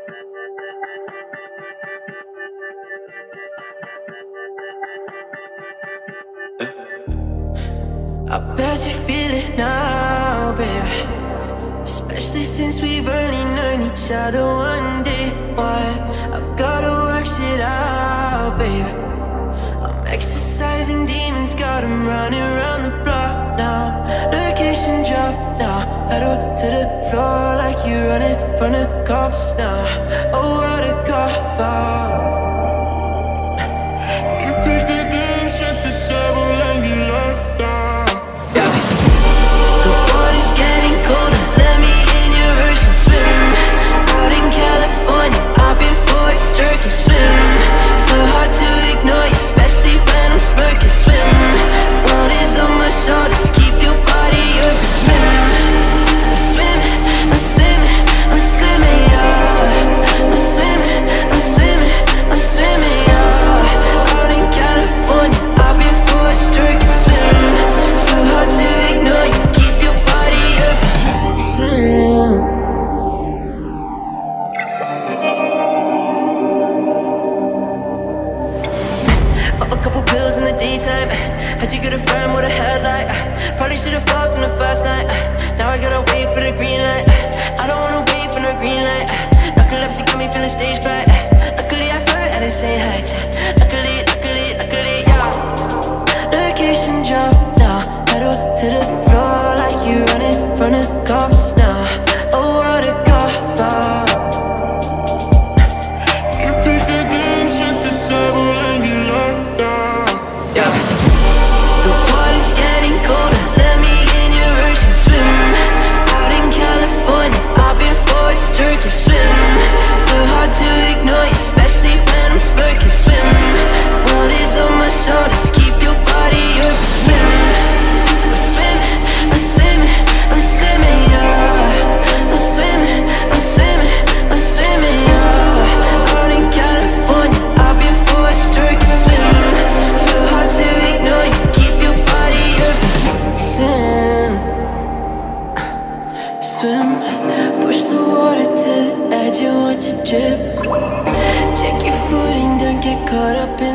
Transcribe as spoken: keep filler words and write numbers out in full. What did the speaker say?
I bet you feel it now, baby. Especially since we've only known each other one day. Why? I've gotta work shit out, baby. I'm exercising demons, got 'em running around the block now. Location drop now, pedal to the floor like you running from the cops now. Oh, what a cop out. You picked the dance with the devil and you locked down. Yeah. The water's getting colder, let me in your ocean swim. Out in California, I've been for a sturkey swim. So hard to ignore you, especially when I'm smirking swim. One is on my shoulders, keep your body open. Swim, I'm swimming, I'm swimming, I'm swimming, yeah. I'm swimming, I'm swimming, I'm swimming, yeah. Out in California, I've been for a sturkey swim. So hard to ignore you, keep your body open. Swim. Pop a couple pills in the daytime. How'd you get a firm with a headlight? Probably should've fucked on the first night. Now I gotta wait for the green light. I don't wanna wait for no green light. Narcolepsy got me feeling stage fright. Luckily I flirt at the same height. Luckily, luckily, luckily, yeah. Location drop now, pedal to the floor like you running from the cops now. Oh, what a cop out. You picked the dance with the devil and you locked down. Yeah. The water's getting colder, let me in your ocean swim. Out in California, I've been for a sturkey swim. So hard to ignore you, especially when I'm smirking swim. One is on my shoulders, keep your body open. Swim, I'm swimming, I'm swimming, I'm swimming, yeah. I'm swimming, I'm swimming, I'm swimming, yeah. Out in California, I've been for a sturkey swim. So hard to ignore you, keep your body open. Swim, swim, push the water to the edge, you want to drip. Check your footing, don't get caught up in